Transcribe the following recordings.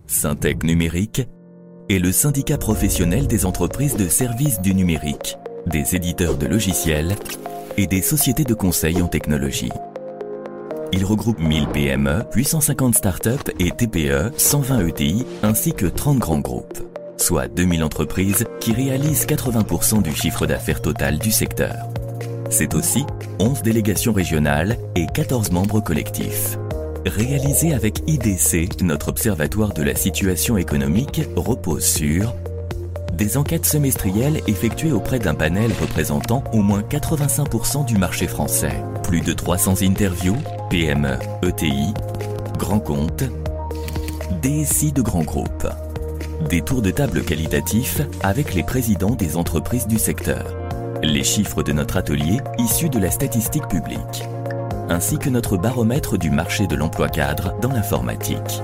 Syntec Numérique est le syndicat professionnel des entreprises de services du numérique, des éditeurs de logiciels et des sociétés de conseil en technologie. Il regroupe 1000 PME, 850 startups et TPE, 120 ETI ainsi que 30 grands groupes, soit 2000 entreprises qui réalisent 80% du chiffre d'affaires total du secteur. C'est aussi 11 délégations régionales et 14 membres collectifs. Réalisé avec IDC, notre observatoire de la situation économique repose sur des enquêtes semestrielles effectuées auprès d'un panel représentant au moins 85% du marché français, plus de 300 interviews, PME, ETI, grands comptes, DSI de grands groupes, des tours de table qualitatifs avec les présidents des entreprises du secteur, les chiffres de notre atelier issus de la statistique publique, ainsi que notre baromètre du marché de l'emploi cadre dans l'informatique.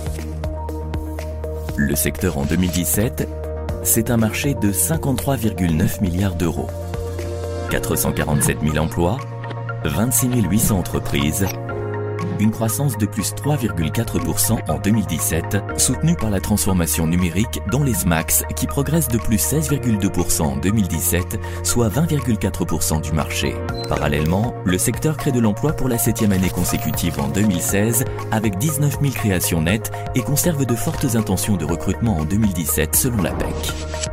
Le secteur en 2017, c'est un marché de 53,9 milliards d'euros, 447 000 emplois, 26 800 entreprises, une croissance de plus 3,4% en 2017, soutenue par la transformation numérique dont les SMAX qui progressent de plus 16,2% en 2017, soit 20,4% du marché. Parallèlement, le secteur crée de l'emploi pour la 7e année consécutive en 2016 avec 19 000 créations nettes et conserve de fortes intentions de recrutement en 2017 selon l'APEC.